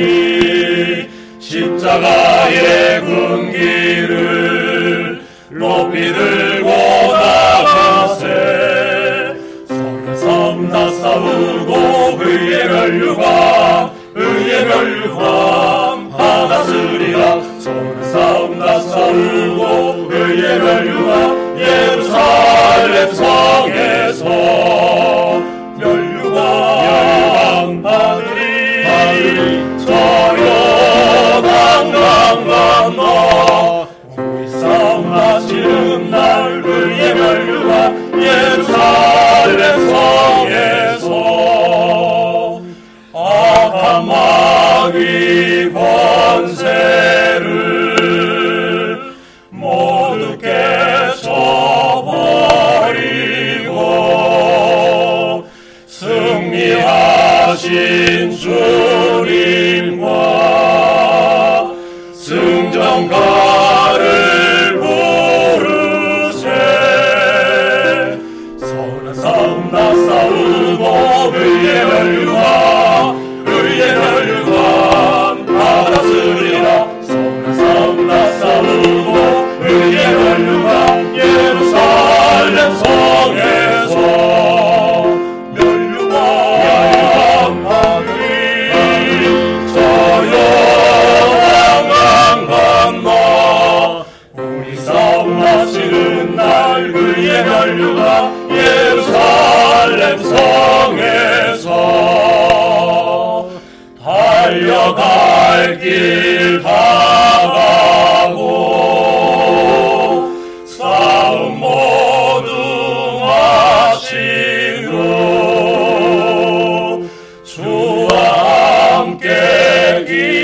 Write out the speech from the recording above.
십자가의 군기를 높이 들고 나가세. 서로 싸움 다 싸우고 의의 멸류관 받았으리라. 서로 싸움 다 싸우고 의의 멸류관 예루살렘 성에서 멸류관 받으리. 저 요단강 건너 우리 싸움 마치는 날 의의 멸류관 예루살렘 성에서 악한 마귀 권세를 모두 깨쳐버리고 승리하신 주님과 승전가를 부르세. 선한 싸움 다 싸우고 의의 멸류관 받았으리라. 선한 싸움 다 싸우고 의의 멸류관 예루살렘 성에서 멸류관 받으리. 저 요단강 건너 우리 싸움 마치는 날 의의 멸류관 예루살렘 성에서 달려갈 길 다 가고 싸움 모두 마치고 주와 함께